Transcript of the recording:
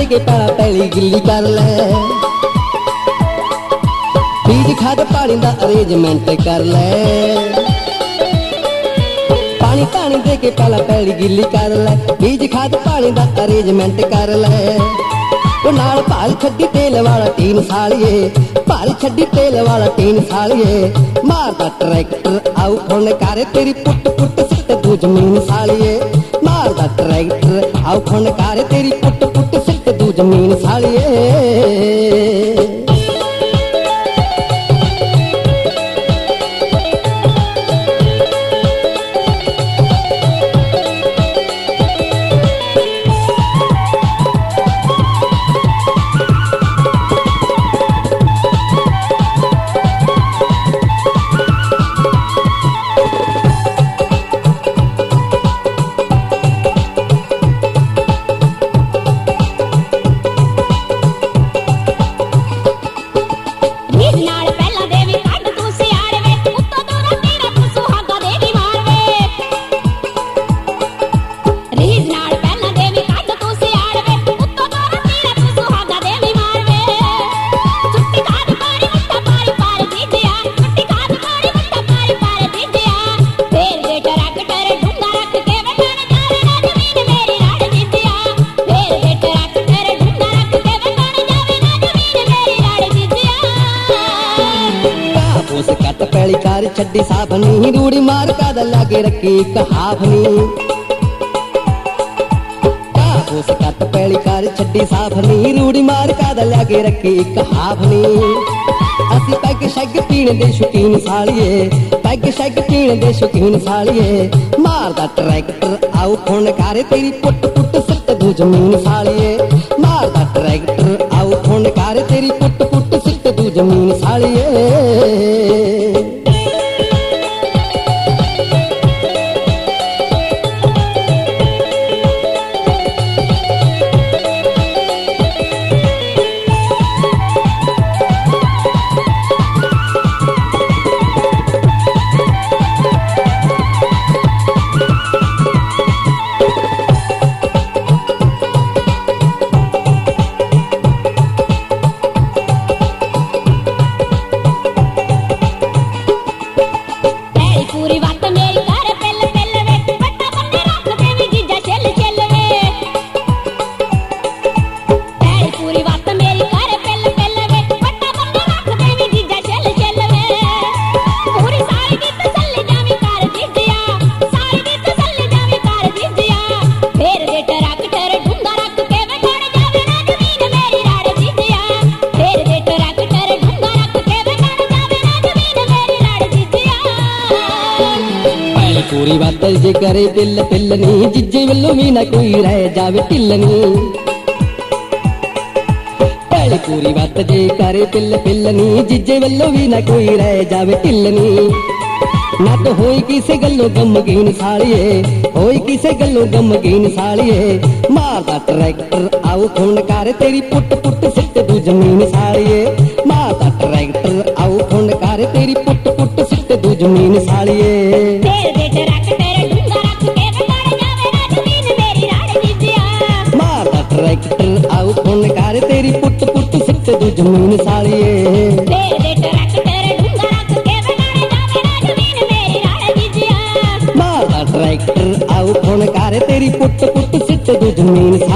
के पैला पैली गिल्ली कर ले, बीज खाद पानी दा अरेंजमेंट कर ले। पानी पानी दे के पैला पैली गिल्ली कर ले, बीज खाद पानी दा अरेंजमेंट कर ले। वो नाल भाल छड्डी तेल वाला टीन सालिए, भाल छड्डी तेल वाला टीन सालिए। मारदा ट्रैक्टर आउ खुण कर तेरी पुट पुट सिट तू जमीन सालिए। मारदा ट्रैक्टर आउ खुण कर तेरी पुट पुट सिट तू जमीन सालिए। पैली कार छड्डी साफनी, रूड़ी मार का लागे रखी कहाफनी। काबूस कट पैली कार छड्डी साफनी, रूड़ी मार का लागे रखी कहाफनी। असी पैग शैग पीने दे शौकीन सालिए, पैग शैग पीने दे शौकीन सालिए। मारदा ट्रैक्टर आउ खुण कर तेरी पुट पुट सिट तू जमीन सालिए। मारदा ट्रैक्टर आउ खुण कर तेरी पुट पुट सिट तू जमीन सालिए। पूरी बात जे करे पिल पिलनी, जिज्जे वल्लों भी ना कोई रह जावे ढिलनी। पहली पूरी बात जे करे पिल पिलनी, जिज्जे वल्लों भी ना कोई रह जावे ढिलनी। ना तो होई किसे गल्लों गमगीन सालिए, होई किसे गल्लों गमगीन सालिए। मारदा ट्रैक्टर आउ खुण कर तेरी पुट पुट सिट तू जमीन सालिए। मारदा ट्रैक्टर आउ खुण कर तेरी पुट पुट सिट तू जमीन सालिए। ट्रैक्टर आउ खुण कर तेरी पुट पुट सिट तू जमीन सालिए। मारदा ट्रैक्टर आउ खुण कर तेरी पुट पुट सिट तू जमीन